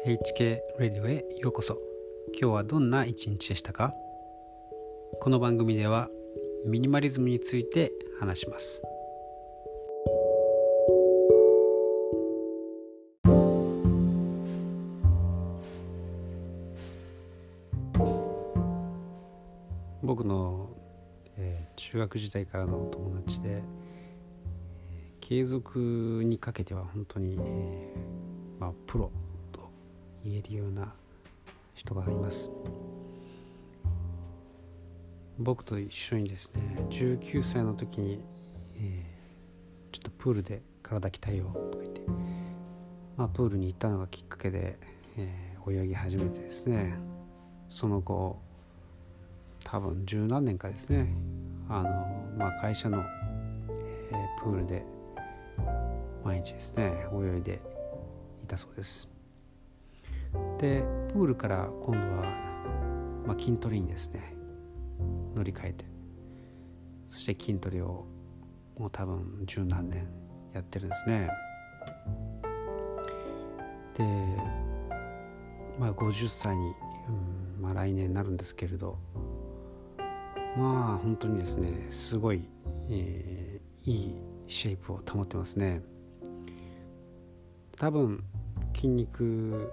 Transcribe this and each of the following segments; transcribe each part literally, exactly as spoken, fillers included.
エイチケー レディオへようこそ。今日はどんな一日でしたか？この番組ではミニマリズムについて話します。僕の、えー、中学時代からの友達で、えー、継続にかけては本当に、えーまあ、プロと言えるような人がいます。僕と一緒にですね、じゅうきゅうさいの時に、えー、ちょっとプールで体鍛えようとか言って、まあ、プールに行ったのがきっかけで、えー、泳ぎ始めてですね、その後多分十何年かですね、あの、まあ、会社の、えー、プールで毎日ですね泳いでいたそうです。でプールから今度は、まあ、筋トレにですね乗り換えて、そして筋トレをもう多分十何年やってるんですね。でまあごじゅっさいに、うんまあ、来年になるんですけれど、まあ本当にですねすごい、えー、いいシェイプを保ってますね。多分筋肉、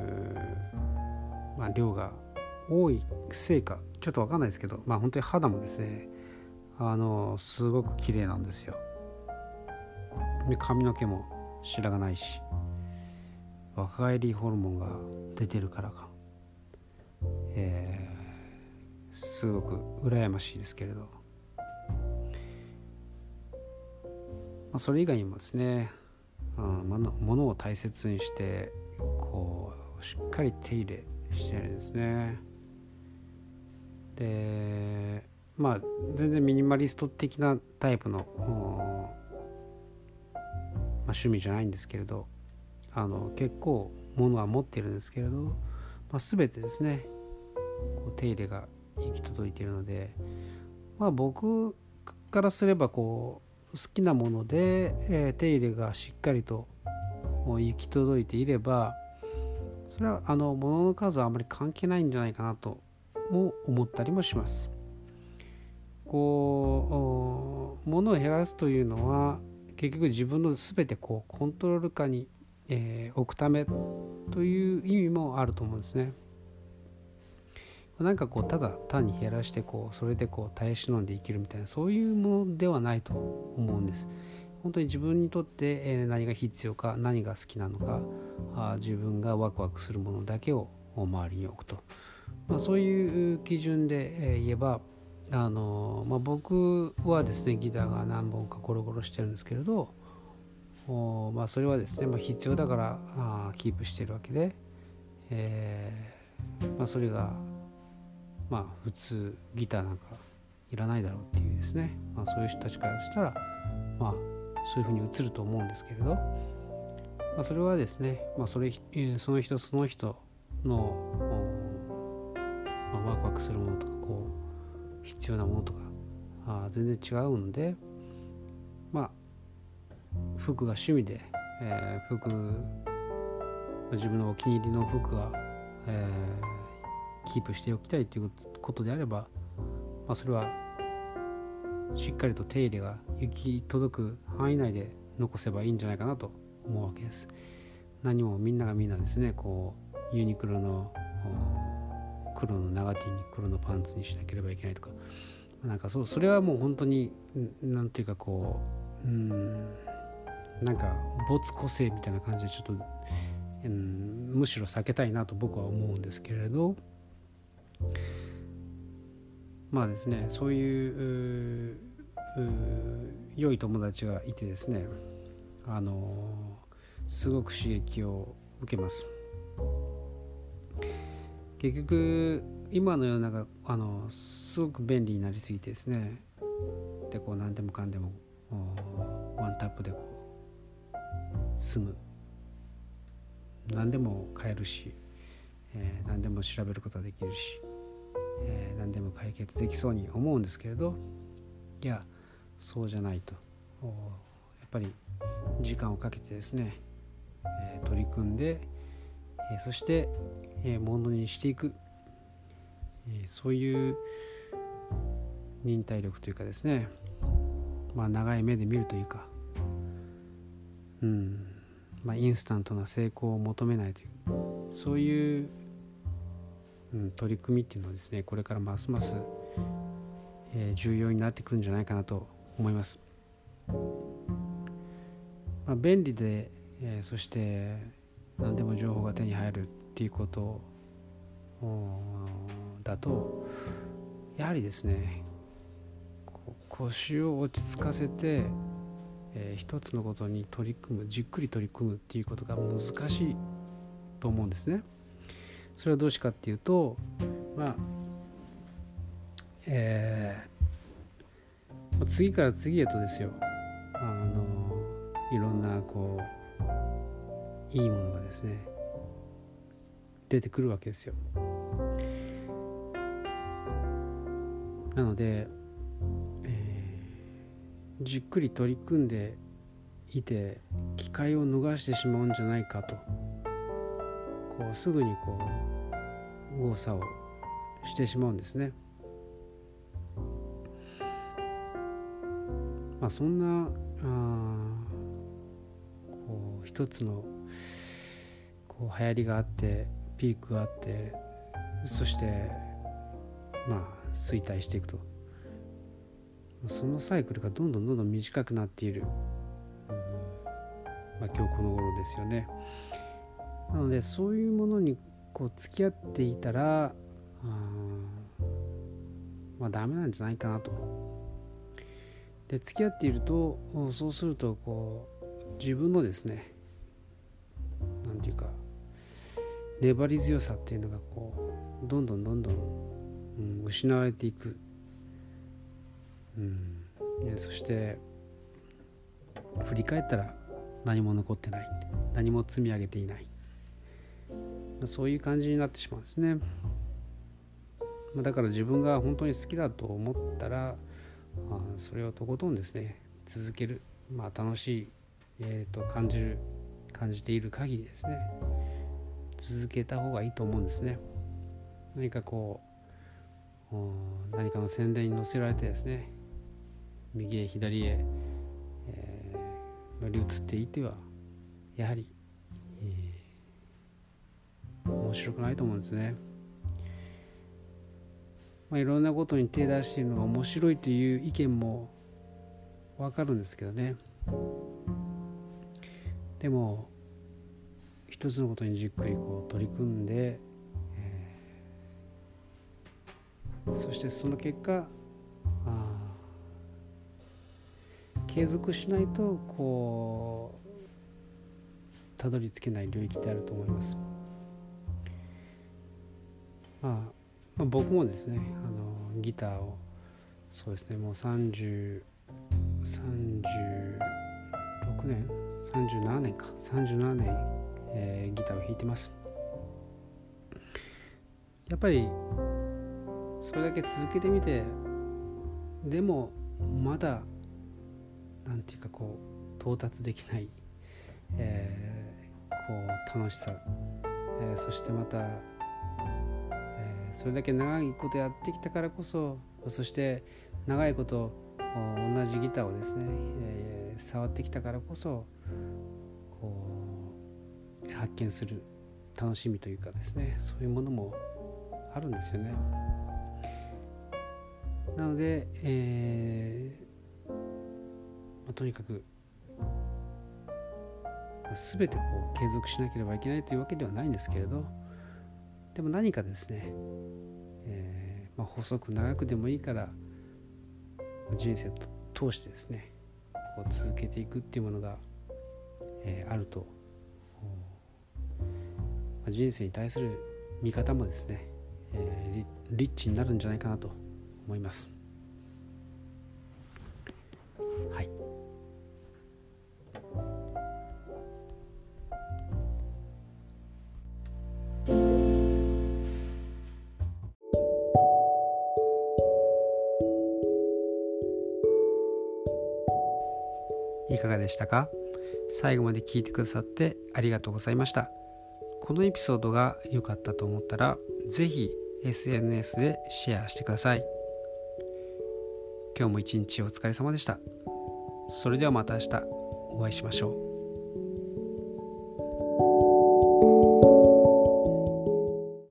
まあ、量が多いせいかちょっと分かんないですけど、まあ本当に肌もですねあのすごく綺麗なんですよ。で髪の毛も白がないし、若返りホルモンが出てるからか、えー、すごく羨ましいですけれど、まあ、それ以外にもですね、うん、物, 物を大切にしてこうしっかり手入れしてるんですね。でまあ全然ミニマリスト的なタイプの、まあ、趣味じゃないんですけれど、あの結構物は持ってるんですけれど、まあ、全てですねこう手入れが行き届いているので、まあ、僕からすればこう好きなもので、えー、手入れがしっかりと行き届いていれば、それはあの物の数はあまり関係ないんじゃないかなとも思ったりもします。こう物を減らすというのは結局自分の全てこうコントロール下に、えー、置くためという意味もあると思うんですね。なんかこうただ単に減らしてこうそれでこう耐え忍んで生きるみたいな、そういうものではないと思うんです。本当に自分にとって何が必要か、何が好きなのか、あ自分がワクワクするものだけを周りに置くと、まあ、そういう基準で言えばあの、まあ、僕はですねギターが何本かゴロゴロしてるんですけれど、おまあ、それはですね、まあ、必要だからあキープしてるわけで、えーまあ、それがまあ普通ギターなんかいらないだろうっていうですね、まあ、そういう人たちからしたらまあそういうふうに映ると思うんですけれど、まあ、それはですね、まあ、それその人その人の、まあ、ワクワクするものとかこう必要なものとかあ全然違うので、まあ服が趣味で、えー、服自分のお気に入りの服が、えー、キープしておきたいということであれば、まあ、それはしっかりと手入れが行き届く範囲内で残せばいいんじゃないかなと思うわけです。何もみんながみんなですねこうユニクロの黒の長 T に黒のパンツにしなければいけないとか、なんか そ, それはもう本当になんていうかこう、うーんなんか没個性みたいな感じでちょっと、うん、むしろ避けたいなと僕は思うんですけれど、まあですねそういう良い友達がいてですね、あのすごく刺激を受けます。結局今の世の中あのすごく便利になりすぎてですね、でこう何でもかんでもワンタップでこう済む、何でも買えるし、えー、何でも調べることができるし、えー、何でも解決できそうに思うんですけれど、いやそうじゃないと、やっぱり時間をかけてですね、えー、取り組んで、 えー、そして、えー、ものにしていく、えー、そういう忍耐力というかですね、まあ長い目で見るというか、うんまあ、インスタントな成功を求めないという、そういう、うん、取り組みっていうのはですね、これからますます、えー、重要になってくるんじゃないかなと思います。まあ、便利で、えー、そして何でも情報が手に入るっていうことだと、やはりですね、腰を落ち着かせて、えー、一つのことに取り組む、じっくり取り組むっていうことが難しいと思うんですね。それはどうしかっていうと、まあえー、次から次へとですよ、あのいろんなこういいものがですね出てくるわけですよ。なので、えー、じっくり取り組んでいて機会を逃してしまうんじゃないかと、こうすぐにこう右往左往してしまうんですね。まあそんなあこう一つのこう流行りがあってピークがあって、そしてまあ衰退していくと、そのサイクルがどんどんどんどん短くなっている、うんまあ、今日この頃ですよね。なのでそういうものにこう付き合っていたら、あまあダメなんじゃないかなと。で付き合っていると、そうするとこう自分のですね、なんていうか粘り強さっていうのがこうどんどんどんどん、うん、失われていく、うん、そして振り返ったら何も残ってない、何も積み上げていない、そういう感じになってしまうんですね。だから自分が本当に好きだと思ったら、それをとことんですね続ける、まあ、楽しい、えー、と感じる感じている限りですね続けた方がいいと思うんですね。何かこう何かの宣伝に載せられてですね、右へ左へ、えー、乗り移っていてはやはり、えー、面白くないと思うんですね。まあ、いろんなことに手出しているのが面白いという意見もわかるんですけどね。でも一つのことにじっくりこう取り組んで、えー、そしてその結果あ継続しないとこうたどり着けない領域であると思います。まあ、まあ、僕もですね、あのギターをそうですねもうさんじゅう、さんじゅうろくねんさんじゅうななねんかさんじゅうななねん、えー、ギターを弾いてます。やっぱりそれだけ続けてみて、でもまだなんていうかこう到達できない、えー、こう楽しさ、えー、そしてまた、えー、それだけ長いことやってきたからこそ、そして長いこと同じギターをですね、えー、触ってきたからこそこう発見する楽しみというかですね、そういうものもあるんですよね。なので、えーまあ、とにかく全てこう継続しなければいけないというわけではないんですけれど、でも何かですね、えーまあ、細く長くでもいいから人生と通してですねこう続けていくっていうものが、えー、あると、まあ、人生に対する見方もですね、えー、リ、リッチになるんじゃないかなと思います。はい。いかがでしたか？最後まで聞いてくださってありがとうございました。 このエピソードが良かったと思ったら、ぜひ エスエヌエス でシェアしてください。今日も一日お疲れ様でした。それではまた明日お会いしましょう。